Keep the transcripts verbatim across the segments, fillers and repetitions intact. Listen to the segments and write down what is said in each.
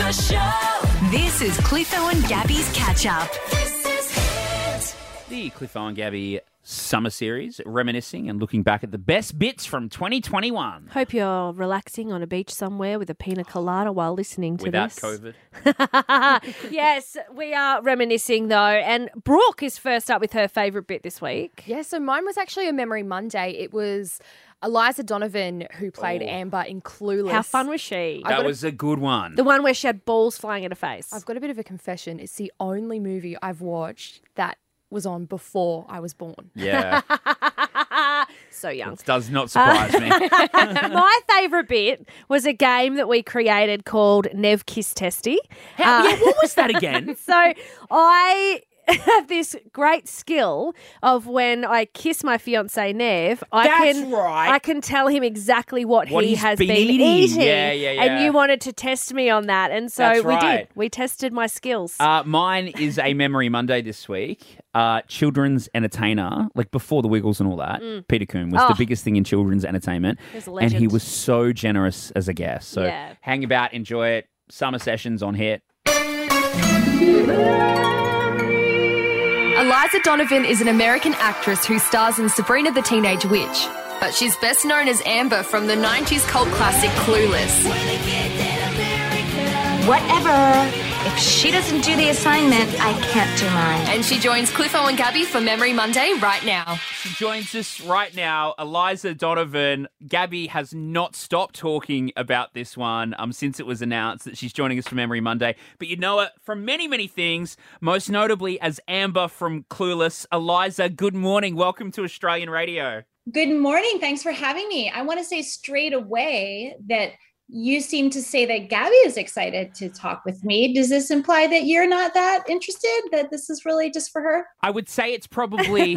the show. This is Cliffo and Gabby's Catch Up. This is it. The Cliffo and Gabby Summer Series, reminiscing and looking back at the best bits from twenty twenty-one. Hope you're relaxing on a beach somewhere with a pina colada while listening to Without this. COVID. Yes, we are reminiscing though. And Brooke is first up with her favourite bit this week. Yeah, so mine was actually a Memory Monday. It was Eliza Donovan who played Oh. Amber in Clueless. How fun was she? That was a good one. The one where she had balls flying at her face. I've got a bit of a confession. It's the only movie I've watched that was on before I was born. Yeah, So young. it does not surprise me. My favourite bit was a game that we created called Nev Kiss Testy. How, Uh, yeah, what was that again? So I have this great skill of when I kiss my fiance Nev, I That's can right. I can tell him exactly what, What he he's has been been, eating. eating. Yeah, yeah, yeah. And you wanted to test me on that, and so That's we right. did. We tested my skills. Uh, mine is a Memory Monday this week. Uh, children's entertainer, like before the Wiggles and all that, Peter Coon was Oh. the biggest thing in children's entertainment. He's a And he legend. was so generous as a guest. So Yeah. hang about, enjoy it. Summer sessions on Hit. Eliza Donovan is an American actress who stars in Sabrina the Teenage Witch, but she's best known as Amber from the nineties cult classic Clueless. Whatever. If she doesn't do the assignment, I can't do mine. And she joins Cliffo and Gabby for Memory Monday right now. She joins us right now, Eliza Donovan. Gabby has not stopped talking about this one um, since it was announced that she's joining us for Memory Monday. But you know it from many, many things, most notably as Amber from Clueless. Eliza, good morning. Welcome to Australian Radio. Good morning. Thanks for having me. I want to say straight away that you seem to say that Gabby is excited to talk with me. Does this imply that you're not that interested, that this is really just for her? I would say it's probably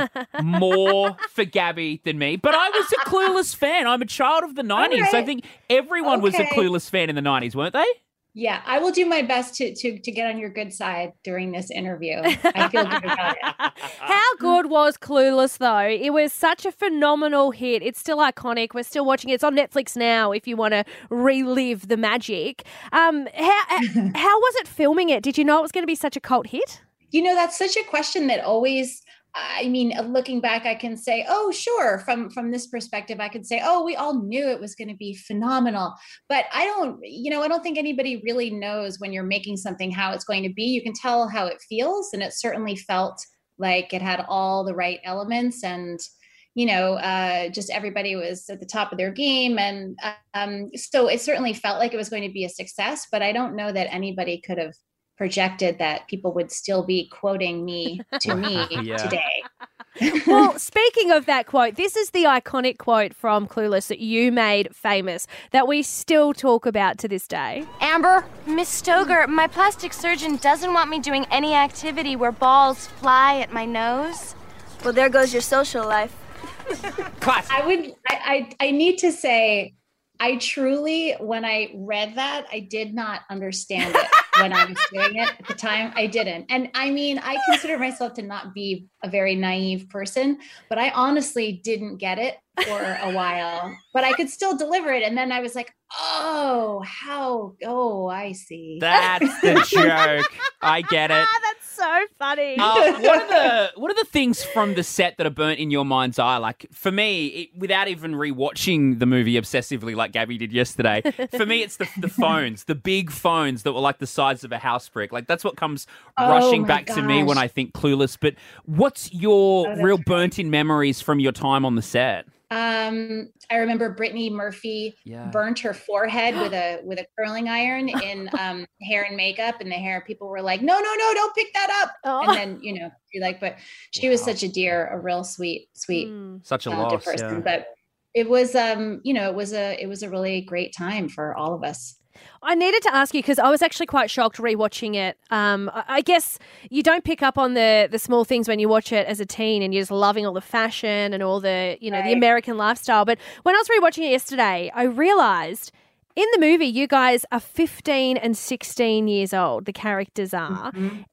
more for Gabby than me, but I was a Clueless fan. I'm a child of the nineties. right. I think everyone was a Okay. Clueless fan in the nineties, weren't they? Yeah, I will do my best to to to get on your good side during this interview. I feel good about it. How good was Clueless, though? It was such a phenomenal hit. It's still iconic. We're still watching it. It's on Netflix now if you want to relive the magic. Um, how, how was it filming it? Did you know it was going to be such a cult hit? You know, that's such a question that always, I mean, looking back, I can say, oh, sure. From, from this perspective, I could say, oh, we all knew it was going to be phenomenal. But I don't, you know, I don't think anybody really knows when you're making something how it's going to be. You can tell how it feels. And it certainly felt like it had all the right elements. And, you know, uh, just everybody was at the top of their game. And um, so it certainly felt like it was going to be a success. But I don't know that anybody could have projected that people would still be quoting me to me Yeah. today. Well, speaking of that quote, this is the iconic quote from Clueless that you made famous that we still talk about to this day. Amber, Miss Stoger, my plastic surgeon doesn't want me doing any activity where balls fly at my nose. Well, there goes your social life. Classic. I would, I, I, I need to say, I truly, when I read that, I did not understand it when I was doing it at the time. I didn't. And I mean, I consider myself to not be a very naive person, but I honestly didn't get it for a while, but I could still deliver it. And then I was like, oh, how, oh, I see. That's the joke. I get it. Ah, that's so funny. Uh, what are the what are the things from the set that are burnt in your mind's eye? Like for me, it, without even rewatching the movie obsessively, like Gabby did yesterday, for me it's the the phones, the big phones that were like the size of a house brick. Like that's what comes Oh, rushing my back to me when gosh. I think Clueless. But what's your Oh, that's real right. burnt in memories from your time on the set? Um, I remember Brittany Murphy Yeah. burnt her forehead with a with a curling iron in um, hair and makeup, and the hair people were like, "No, no, no, don't pick that up." Oh. And then you know, you're like, but she was Wow. such a dear, a real sweet, sweet, Mm. Such a talented loss. person. Yeah. But it was, um, you know, it was a it was a really great time for all of us. I needed to ask you because I was actually quite shocked rewatching it. Um, I I guess you don't pick up on the the small things when you watch it as a teen, and you're just loving all the fashion and all the you know the Right. American lifestyle. But when I was rewatching it yesterday, I realised in the movie you guys are fifteen and sixteen years old. The characters are.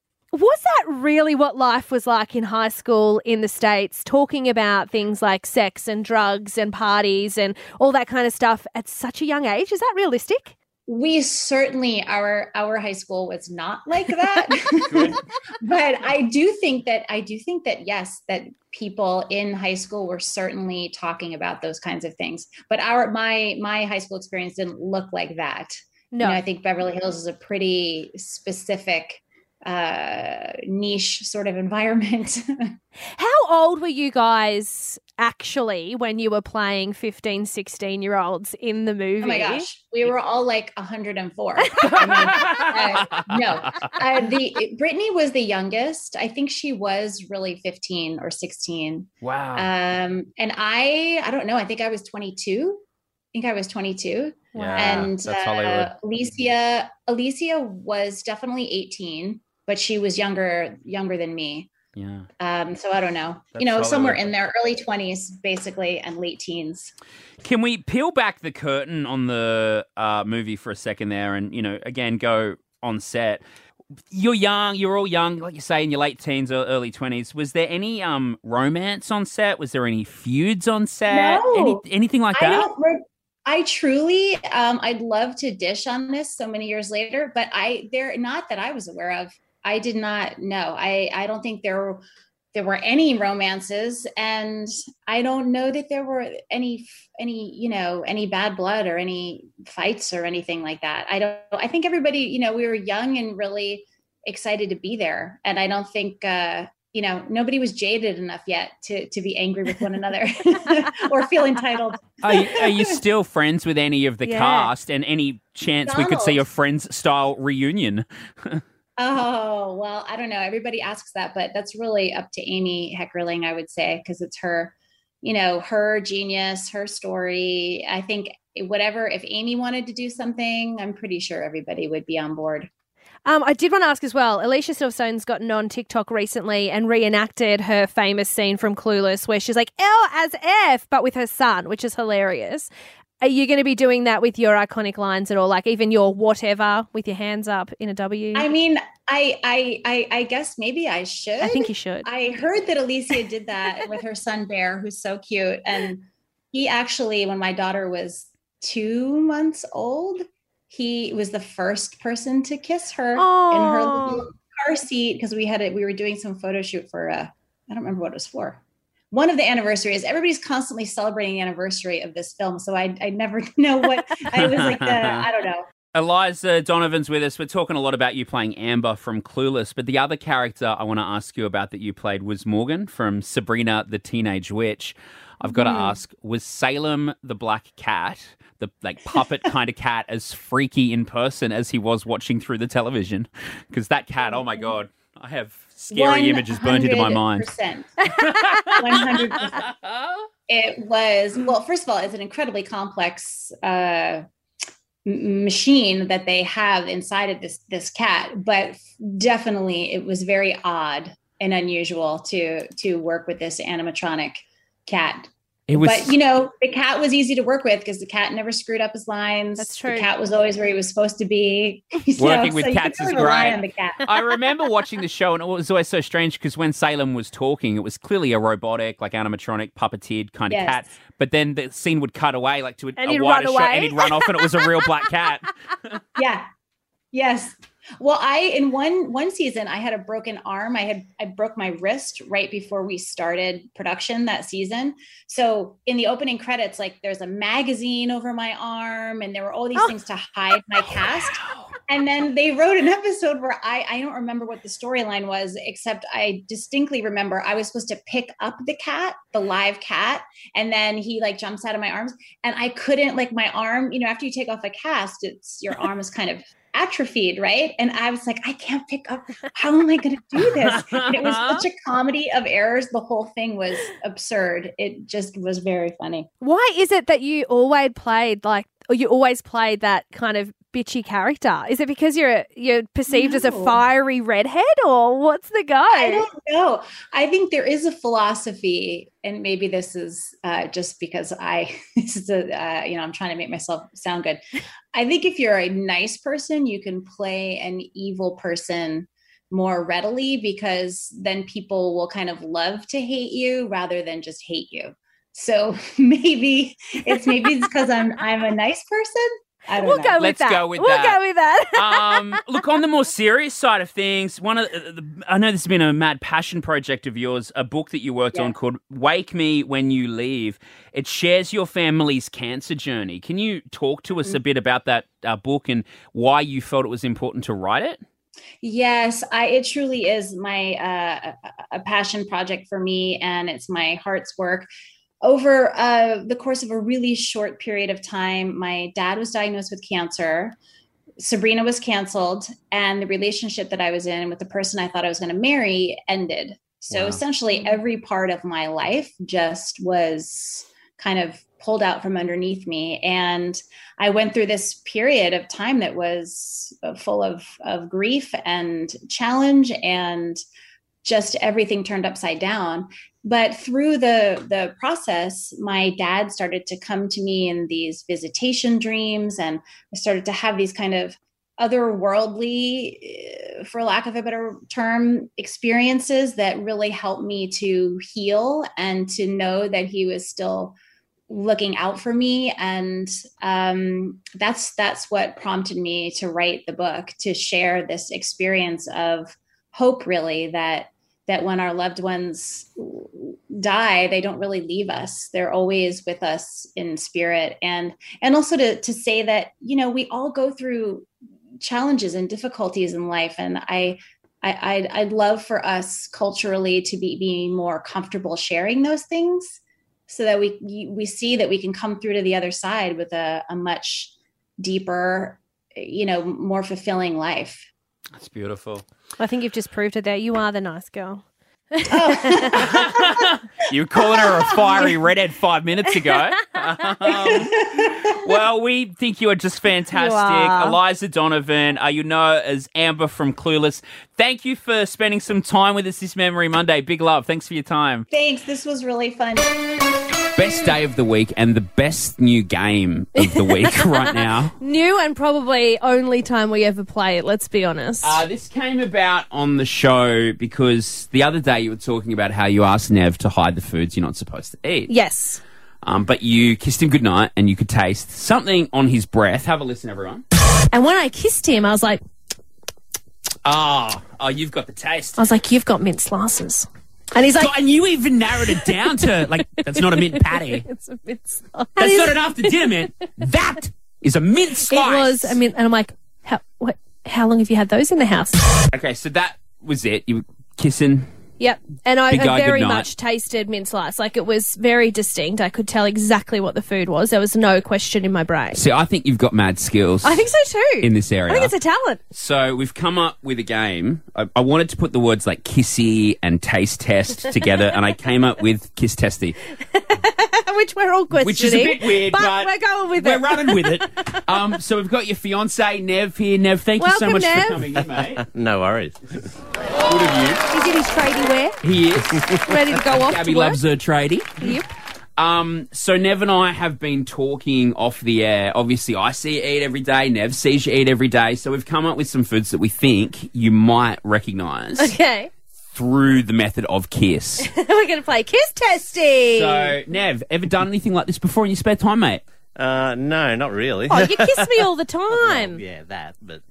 Was that really what life was like in high school in the States, talking about things like sex and drugs and parties and all that kind of stuff at such a young age? Is that realistic? we certainly, our our high school was not like that. But I do think that I do think that yes, that people in high school were certainly talking about those kinds of things. But our my my high school experience didn't look like that. No, you know, I think Beverly Hills is a pretty specific uh niche sort of environment. How old were you guys actually when you were playing fifteen, sixteen year olds in the movie? Oh my gosh, we were all like one hundred four. I mean, uh, no, uh, the Brittany was the youngest. I think she was really fifteen or sixteen. Wow. Um, and I, I don't know. I think I was twenty-two. I think I was twenty-two. Yeah, and that's Hollywood. Uh, Alicia, Alicia was definitely eighteen, but she was younger, younger than me. Yeah. Um, so I don't know, That's you know, Hollywood. somewhere in their early twenties, basically, and late teens. Can we peel back the curtain on the uh, movie for a second there and, you know, again, go on set? You're young, you're all young, like you say, in your late teens or early twenties. Was there any um, romance on set? Was there any feuds on set? No. Any, anything like I that? don't re- I truly, um, I'd love to dish on this so many years later, but I, they're not that I was aware of. I did not know. I, I don't think there were, there were any romances, and I don't know that there were any, any, you know, any bad blood or any fights or anything like that. I don't, I think everybody, you know, we were young and really excited to be there. And I don't think, uh, you know, nobody was jaded enough yet to, to be angry with one another or feel entitled. Are you, are you still friends with any of the Yeah. cast, and any chance we could see a Donald. Friends style reunion? Oh, well, I don't know. Everybody asks that, but that's really up to Amy Heckerling, I would say, because it's her, you know, her genius, her story. I think whatever, if Amy wanted to do something, I'm pretty sure everybody would be on board. Um, I did want to ask as well, Alicia Silverstone's gotten on TikTok recently and reenacted her famous scene from Clueless where she's like, L as F, but with her son, which is hilarious. Are you going to be doing that with your iconic lines at all? Like even your whatever with your hands up in a W? I mean, I, I, I, I guess maybe I should. I think you should. I heard that Alicia did that with her son Bear, who's so cute. And he actually, when my daughter was two months old, he was the first person to kiss her Aww. in her little car seat, because we had it. We were doing some photo shoot for, uh, I don't remember what it was for. One of the anniversaries. Everybody's constantly celebrating the anniversary of this film, so I I never know what. I was like the I don't know. Eliza Donovan's with us. We're talking a lot about you playing Amber from Clueless, but the other character I want to ask you about that you played was Morgan from Sabrina the Teenage Witch. I've got to ask, was Salem the black cat, the like puppet kind of cat, as freaky in person as he was watching through the television? Because that cat, oh my God, I have scary images burned into my mind. one hundred percent. It was, well, first of all, it's an incredibly complex uh, m- machine that they have inside of this, this cat, but definitely it was very odd and unusual to, to work with this animatronic cat. It was, but, you know, the cat was easy to work with because the cat never screwed up his lines. That's true. The cat was always where he was supposed to be. You Working know, with so you cats could is really rely great. on the cat. I remember watching the show, and it was always so strange because when Salem was talking, it was clearly a robotic, like animatronic, puppeteered kind of Yes. cat. But then the scene would cut away, like to a, And a he'd wider run shot, away. and he'd run off, and it was a real black cat. Yeah. Yes. Well, I in one one season I had a broken arm. I had I broke my wrist right before we started production that season. So in the opening credits, like there's a magazine over my arm, and there were all these Oh. things to hide my cast. And then they wrote an episode where I I don't remember what the storyline was, except I distinctly remember I was supposed to pick up the cat, the live cat, and then he like jumps out of my arms, and I couldn't, like my arm, you know, after you take off a cast, it's your arm is kind of atrophied, right? And I was like, I can't pick up. How am I going to do this? And it was such a comedy of errors. The whole thing was absurd. It just was very funny. Why is it that you always played like, or you always played that kind of bitchy character? Is it because you're you're perceived as a No. fiery redhead, or what's the go? I don't know. I think there is a philosophy, and maybe this is uh, just because I, this is a, uh, you know, I'm trying to make myself sound good. I think if you're a nice person, you can play an evil person more readily, because then people will kind of love to hate you rather than just hate you. So maybe it's maybe it's because I'm I'm a nice person. I don't We'll know. go with Let's that. go with we'll that. go with that. um, look, on the more serious side of things, one of the, the, I know this has been a mad passion project of yours, a book that you worked Yeah. on called Wake Me When You Leave. It shares your family's cancer journey. Can you talk to us a bit about that uh, book and why you felt it was important to write it? Yes, I, it truly is my uh, a, a passion project for me, and it's my heart's work. Over uh, the course of a really short period of time, my dad was diagnosed with cancer. Sabrina was canceled, and the relationship that I was in with the person I thought I was going to marry ended. So Wow. essentially, every part of my life just was kind of pulled out from underneath me. And I went through this period of time that was full of, of grief and challenge, and just everything turned upside down. But through the, the process, my dad started to come to me in these visitation dreams, and I started to have these kind of otherworldly, for lack of a better term, experiences that really helped me to heal and to know that he was still looking out for me. And um, that's that's what prompted me to write the book, to share this experience of hope, really, that that when our loved ones die, they don't really leave us. They're always with us in spirit. And and also to to say that, you know, we all go through challenges and difficulties in life. And I, I I'd, I'd love for us culturally to be being more comfortable sharing those things, so that we we see that we can come through to the other side with a, a much deeper, you know, more fulfilling life. That's beautiful. I think you've just proved it there. You are the nice girl. Oh. You were calling her a fiery redhead five minutes ago. Um, well, we think you are just fantastic. You are. Eliza Donovan, uh, you know as Amber from Clueless. Thank you for spending some time with us this Memory Monday. Big love. Thanks for your time. Thanks. This was really fun. Best day of the week and the best new game of the week right now. New and probably only time we ever play it, let's be honest. Uh, this came about on the show because the other day you were talking about how you asked Nev to hide the foods you're not supposed to eat. yes. Um, but you kissed him goodnight and you could taste something on his breath. Have a listen, everyone. And when I kissed him, I was like, Oh, oh, you've got the taste. I was like, you've got mint slices. And he's like, God, and you even narrowed it down to, like, that's not a mint patty. it's a mint slice. That's not an after dinner mint. That is a mint It slice. was, I mean, and I'm like, how, what, how long have you had those in the house? Okay, so that was it. You were kissing. Yep. And I, Big I guy, very good night. much tasted mint slice. Like, it was very distinct. I could tell exactly what the food was. There was no question in my brain. See, I think you've got mad skills I think so too. in this area. I think it's a talent. So we've come up with a game. I, I wanted to put the words like kissy and taste test together, and I came up with kiss testy, Which we're all questioning. which is a bit weird, but, but we're going with we're it. running with it. Um, so we've got your fiance Nev here. Nev, thank you so Welcome, much Nev. for coming in, mate. No worries. Good of He's in his tradie wear, you. He is. ready to go off Gabby to work. loves her tradie. Yep. Um, so Nev and I have been talking off the air. Obviously, I see you eat every day. Nev sees you eat every day. So we've come up with some foods that we think you might recognise Okay. through the method of kiss. We're going to play kiss testing. So, Nev, ever done anything like this before in your spare time, mate? Uh, no, not really. Oh, you kiss me all the time. Yeah, that, but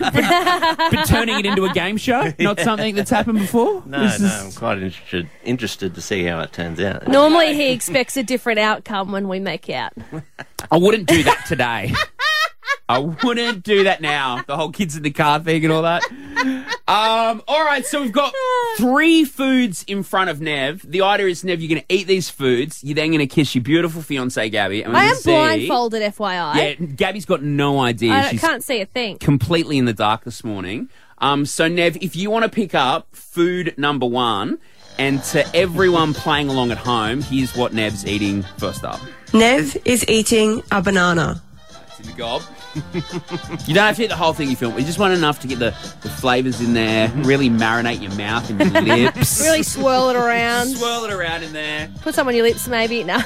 But turning it into a game show? Not something that's happened before? no, This no, is- I'm quite interested interested to see how it turns out. Normally he expects a different outcome when we make out. I wouldn't do that today. I wouldn't do that now. The whole kids in the car thing and all that. Um, all right, so we've got three foods in front of Nev. The idea is, Nev, you're going to eat these foods. You're then going to kiss your beautiful fiancée, Gabby. And we're I gonna am see- blindfolded, F Y I. Yeah, Gabby's got no idea. I She's can't see a thing. completely in the dark this morning. Um, so, Nev, if you want to pick up food number one, and to everyone playing along at home, here's what Nev's eating first up. Nev is eating a banana. It's in the gob. You don't have to eat the whole thing you film. We just want enough to get the, the flavours in there, really marinate your mouth and your lips. Really swirl it around. Swirl it around in there. Put some on your lips, maybe. No.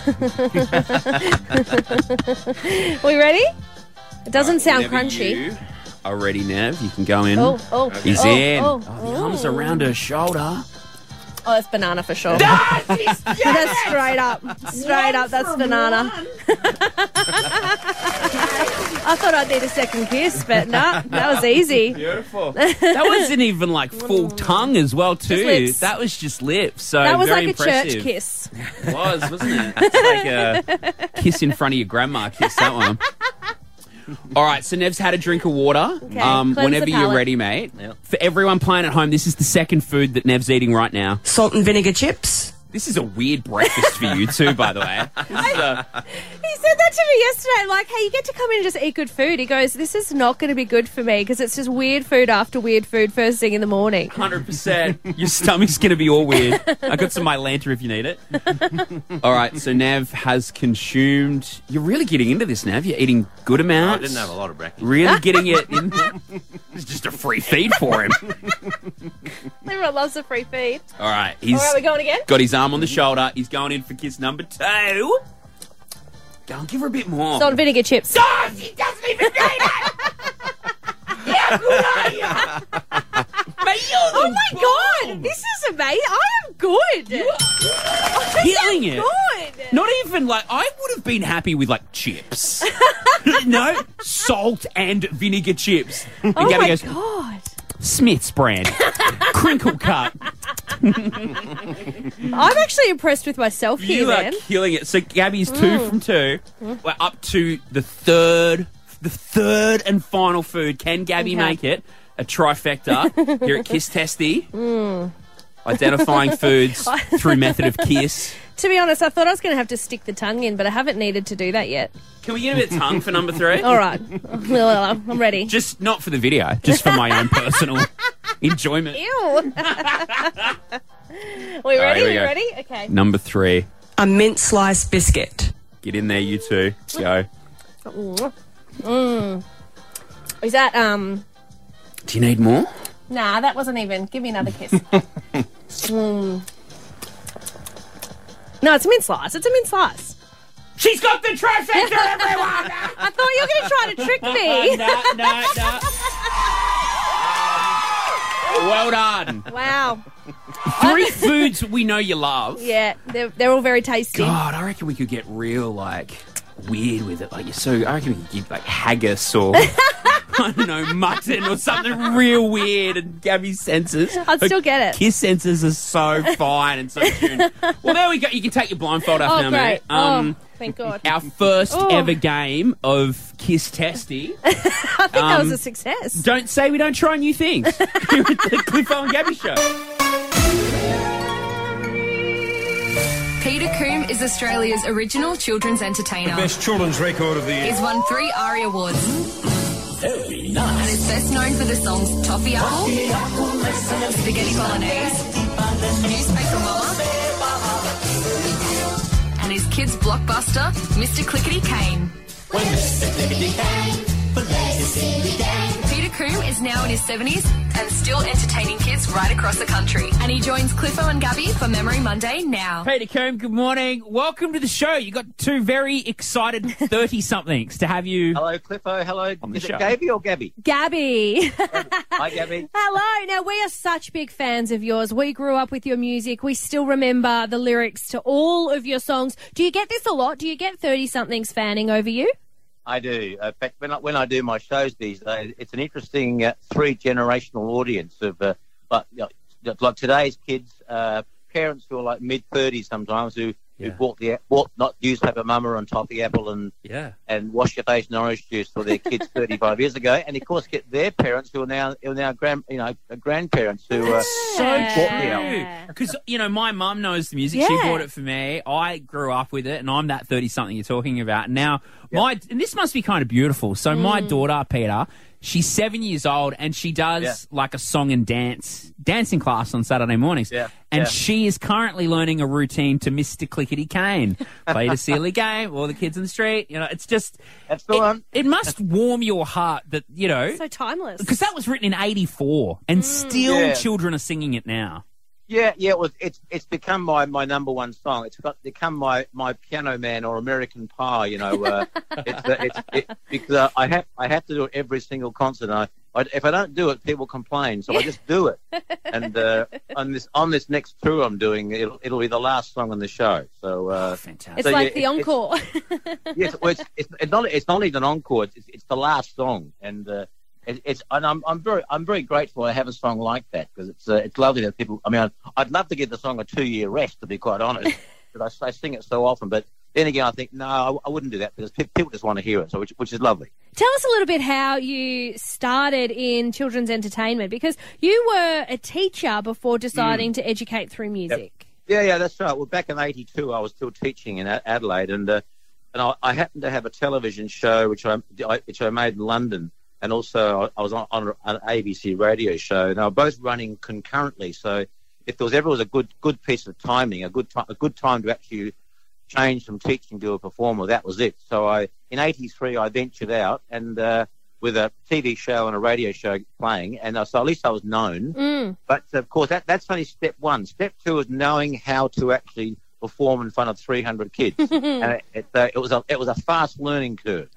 we ready? It doesn't sound Whenever crunchy. You are ready, Nev. You can go in. Oh, oh. He's oh, in. Oh, Oh, the arms around her shoulder. Oh, that's banana for sure. That's straight up. Straight up, that's banana. I thought I'd need a second kiss, but nah, that was easy. Beautiful. That wasn't even like full tongue as well, too. lips. That was just lips. So That was very like a impressive. church kiss. It was, wasn't it? It's like a kiss in front of your grandma kiss, that one. All right, so Nev's had a drink of water. Okay, um, cleanse whenever the you're palate. ready, mate. Yep. For everyone playing at home, this is the second food that Nev's eating right now. Salt and vinegar chips. This is a weird breakfast for you too, by the way. This is a- He said that to me yesterday. I'm like, hey, you get to come in and just eat good food. He goes, this is not going to be good for me because it's just weird food after weird food first thing in the morning. one hundred percent. Your stomach's going to be all weird. I got some Mylanta if you need it. All right, so Nev has consumed... You're really getting into this, Nev. You're eating good I amounts. didn't have a lot of breakfast. Really getting it in. It's just a free feed for him. Everyone loves a free feed. All right, he's All right, we're going again? got his arm on the shoulder. He's going in for kiss number two. Go on, give her a bit more. Salt and vinegar chips. Oh, she doesn't even need it! How good are you? Mate, you're Oh the my bomb. god, this is amazing. I am good. I Killing am it. good. Not even like I would have been happy with like chips. No, salt and vinegar chips. And Oh Gabby my goes, god. Smith's brand, crinkle cut. I'm actually impressed with myself here, You are man. killing it. So Gabby's two from two. We're up to the third, the third and final food. Can Gabby Okay. make it? A trifecta here at Kiss Testy. Identifying foods through method of kiss. To be honest, I thought I was going to have to stick the tongue in, but I haven't needed to do that yet. Can we get a bit of tongue for number three? All right. I'm ready. Just not for the video, just for my own personal enjoyment. Ew. we right, ready? here we we go. ready? Okay. Number three. A mint slice biscuit. Get in there, you two. Let's go. Mm. Is that, um... Do you need more? Nah, that wasn't even. Give me another kiss. mm. No, it's a mint slice. It's a mint slice. She's got the trifecta, everyone! I thought you were going to try to trick me. no, no, no. Well done. Wow. Three foods we know you love. Yeah, they're, they're all very tasty. God, I reckon we could get real, like, weird with it. Like, you're so, I reckon we could give, like, haggis or, I don't know, mutton or something real weird and Gabby's senses. I'd still get it. Kiss senses are so fine and so tuned. Well, there we go. You can take your blindfold off Oh, now, great. mate. Um, oh, thank God. Our first Oh. ever game of Kiss Testy. I think that was um, a success. Don't say we don't try new things. Here at the Cliffo and Gabby Show. Peter Coombe is Australia's original children's entertainer. Best children's record of the year. He's won three ARIA Awards. Very nice. And is best known for the songs Toffee Apple, Spaghetti Bolognese, Newspaper Mama, and his kids' blockbuster, Mister Clickety Cane. Peter Coombe is now in his seventies and still entertaining kids right across the country. And he joins Cliffo and Gabby for Memory Monday now. Peter Coombe, good morning. Welcome to the show. You got two very excited thirty-somethings to have you. Hello, Cliffo. Hello. On the Is show. it Gabby or Gabby? Gabby. Hi, Gabby. Hello. Now, we are such big fans of yours. We grew up with your music. We still remember the lyrics to all of your songs. Do you get this a lot? Do you get thirty-somethings fanning over you? I do. In fact, when I, when I do my shows these days, it's an interesting uh, three-generational audience of, uh, like, you know, like today's kids, uh, parents who are like mid-thirties sometimes who, Yeah. who bought the bought not newspaper mama and toffee apple and Yeah. and wash your face in orange juice for their kids thirty-five years ago, and of course get their parents who are now who are now grand you know grandparents who uh, So Yeah. bought the album. Yeah. Because, you know, my mum knows the music. She Yeah. bought it for me. I grew up with it, and I'm that thirty-something you're talking about. Now, my and this must be kind of beautiful. So my daughter, Peter, she's seven years old, and she does, Yeah. like, a song and dance dancing class on Saturday mornings. Yeah. And Yeah. she is currently learning a routine to Mister Clickety Cane. Played a silly game, all the kids in the street. You know, it's just... That's the it, one. It must warm your heart that, you know... So timeless. Because that was written in eighty-four, and still Yeah. children are singing it now. Yeah, yeah, it was, it's it's become my, my number one song. It's got become my, my Piano Man or American Pie. You know, uh, it's uh, it's it, because uh, I have I have to do it every single concert. And I I, if I don't do it, people complain, so I just do it. And uh, on this on this next tour I'm doing, it'll, it'll be the last song on the show. So uh, oh, fantastic! It's so, like yeah, the it, encore. It's, yes, well, it's, it's, it's not it's not even an encore. It's, it's the last song, and uh, it, it's and I'm I'm very I'm very grateful I have a song like that because it's uh, it's lovely that people. I mean, I'd, I'd love to give the song a two year rest, to be quite honest, because I, I sing it so often, but. Then again, I think, no, I, I wouldn't do that because people just want to hear it, so which, which is lovely. Tell us a little bit how you started in children's entertainment, because you were a teacher before deciding mm. to educate through music. Yep. Yeah, yeah, that's right. Well, back in eighty-two, I was still teaching in Adelaide, and uh, and I, I happened to have a television show which I, I which I made in London, and also I was on, on an A B C radio show, and they were both running concurrently. So if there was ever was a good good piece of timing, a good time, a good time to actually change from teaching to a performer, that was it. So I, in eighty-three, I ventured out and uh, with a T V show and a radio show playing, and uh, so at least I was known. Mm. But of course, that that's only step one. Step two is knowing how to actually perform in front of three hundred kids, and it, it, uh, it was a it was a fast learning curve.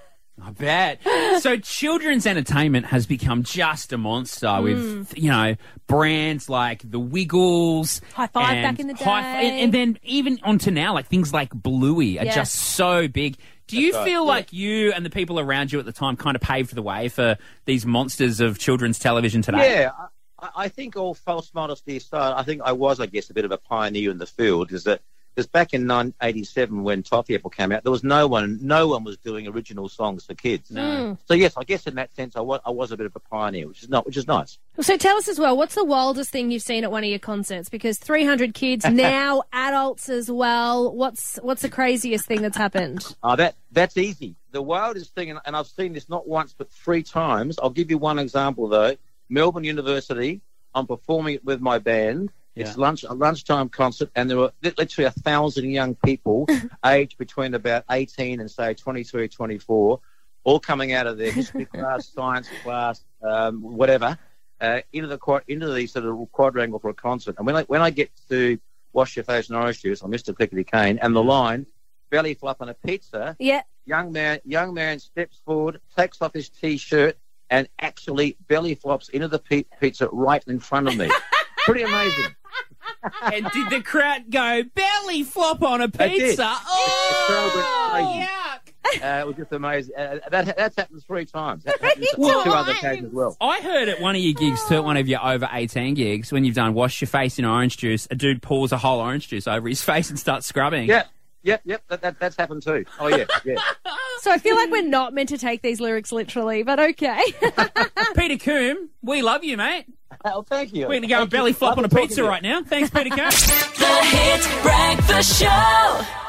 I bet. So children's entertainment has become just a monster mm. with, you know, brands like the Wiggles. High Five back in the day. High, and, and then even onto now, like things like Bluey are yeah. just so big. Do you That's feel right, like yeah. you and the people around you at the time kind of paved the way for these monsters of children's television today? Yeah, I, I think all false modesty aside, I think I was, I guess, a bit of a pioneer in the field, is that Because back in nineteen eighty-seven, when Toffee Apple came out, there was no one, no one was doing original songs for kids. No. So yes, I guess in that sense, I was, I was a bit of a pioneer, which is not, which is nice. So tell us as well, what's the wildest thing you've seen at one of your concerts? Because three hundred kids, now adults as well. What's what's the craziest thing that's happened? Uh, that that's easy. The wildest thing, and, and I've seen this not once but three times. I'll give you one example though. Melbourne University. I'm performing it with my band. Yeah. It's lunch a lunchtime concert, and there were literally a thousand young people, aged between about eighteen and say twenty-three, twenty-four, all coming out of their history class, science class, um, whatever, uh, into the into the sort of quadrangle for a concert. And when I when I get to Wash Your Face in Orange Juice on Mister Clickety Cane, and the line, belly flop on a pizza, yeah, young man young man steps forward, takes off his t-shirt, and actually belly flops into the pe- pizza right in front of me. Pretty amazing. And did the crowd go belly flop on a pizza? Oh, yuck! Uh, it was just amazing. Uh, that that's happened three times. That happened on two other occasions as well. I heard at one of your gigs, too, at one of your over eighteen gigs, when you've done Wash Your Face in Orange Juice, a dude pours a whole orange juice over his face and starts scrubbing. Yeah, yep, yep. That, that that's happened too. Oh yeah, yeah. So I feel like we're not meant to take these lyrics literally, but okay. Peter Coombe, we love you, mate. Oh, thank you. We're going to go and belly flop on a pizza right now. Thanks, Peter Coombe. The Hit Breakfast Show.